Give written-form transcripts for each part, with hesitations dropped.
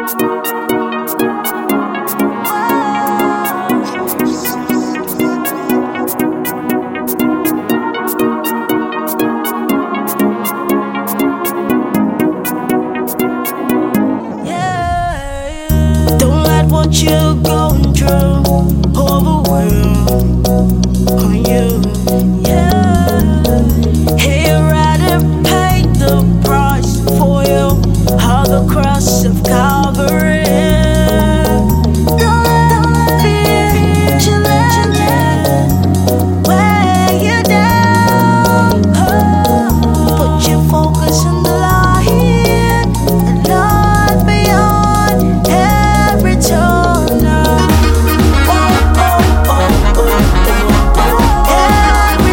what you're going through overwhelm on you. Yeah, here rather pay the price for you, all the cross of Calvary. Don't fear to let it weigh you down. Put your focus on the light and not beyond every turn. Every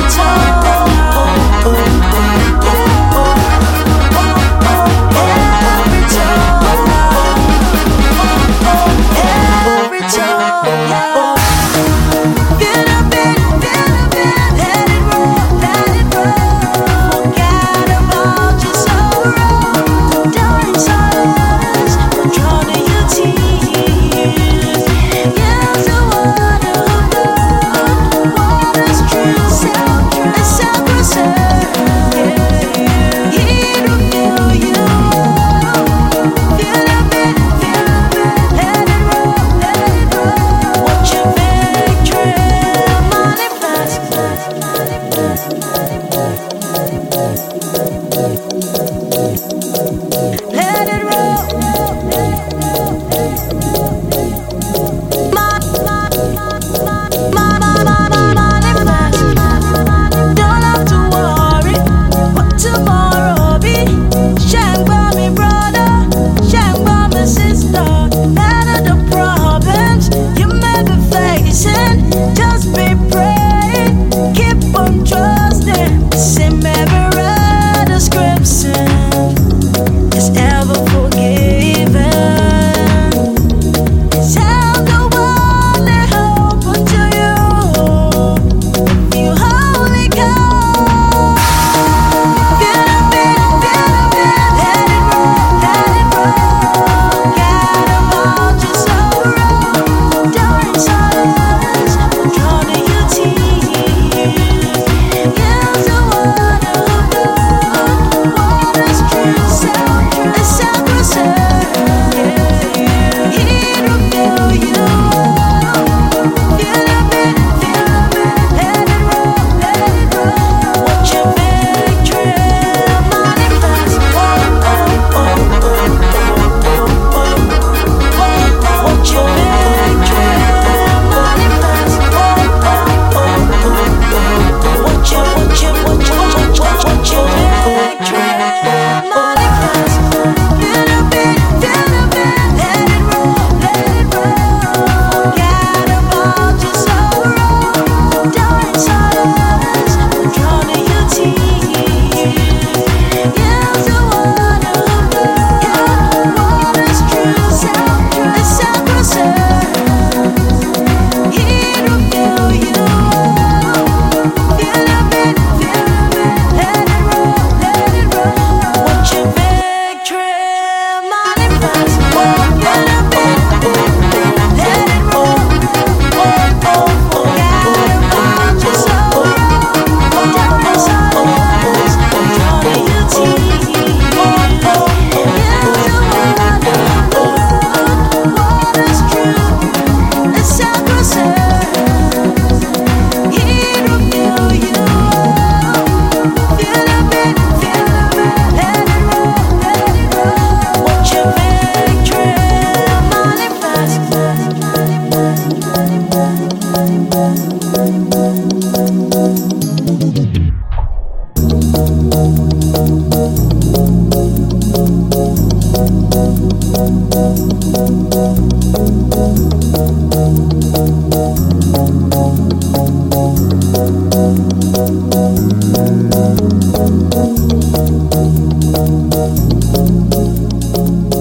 let it roll. Don't have to worry what tomorrow be. Shine by me, brother. Shine by me, sister. None of the problems you may be facing, just be praying. Keep on trusting. Same every description is ever forgiven. Tell the one they hope unto you. If you only come, feel a bit, let it roll, let it roll. Forget about your sorrow. Don't silence, drown in your tears. You're the one who knows what is true. It's sacrosanct. He will fill you up. Feel a bit, let it roll, let it roll. Watch your victory manifest. Watch your victory manifest. Watch your victory manifest. Feel a bit, let it roll, let it roll. Forget about your sorrow. Don't silence, drown in your tears. You're the one who knows what is true. It's sacrosanct. He will fill you up. Feel a bit, let it roll, let it roll. Watch your victory manifest. Feel a bit, let it roll. Forget about your sorrow. Don't silence, drown in your tears. You're the one who knows what is true. It's sacrosanct. He will fill you up. Feel a bit, let it roll, let it roll. Watch your victory manifest.